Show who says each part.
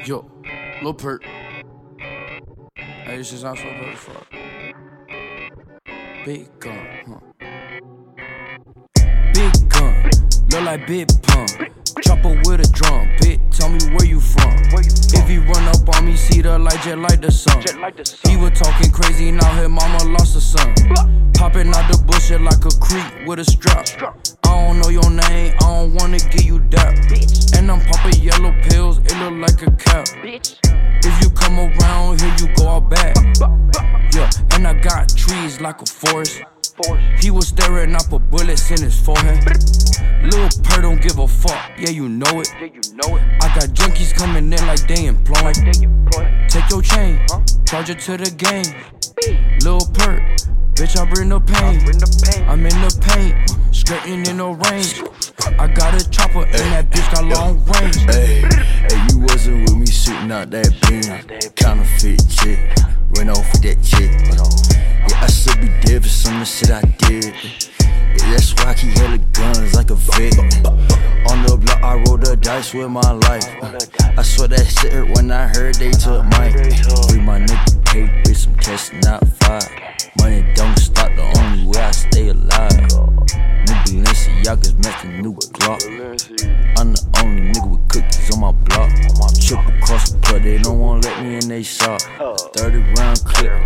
Speaker 1: Yo, Lil Perk. Hey, this is not so good as fuck. Big gun, huh? Big gun, look like Big Pun. Chopper with a drum, bitch, tell me where you from. If he run up on me, see the light jet like the sun. He was talking crazy, now his mama lost her son. Popping out the bullshit like a creep with a strap. I don't know your name, I don't wanna give you that. And I'm popping yellow pills, it look like a cap. If you come around here, you go out back. Yeah, and I got trees like a forest. He was staring, I put bullets in his forehead. Lil Perk don't give a fuck, yeah you know it. I got junkies coming in like they employed. Take your chain, charge it to the game. Lil Perk, bitch I bring the pain. I'm in the paint, skirting in the range. I got a chopper and that bitch got long range.
Speaker 2: Hey, you wasn't with me shooting out that beam. Counterfeit chick, went off with that chick. Yeah, I should be dead for some of the shit I did. Yeah, that's why I keep hella guns like a vet. On the block, I roll the dice with my life. I swear that shit hurt when I heard they took Mike. Free my nigga cake, bitch, I'm casting out fire. Money don't stop, the only way I stay alive. New Balenciaga's matching new Glock. I'm the only nigga with cookies on my block. Triple cross the plug, they don't wanna let me in they shop. 30 round clip,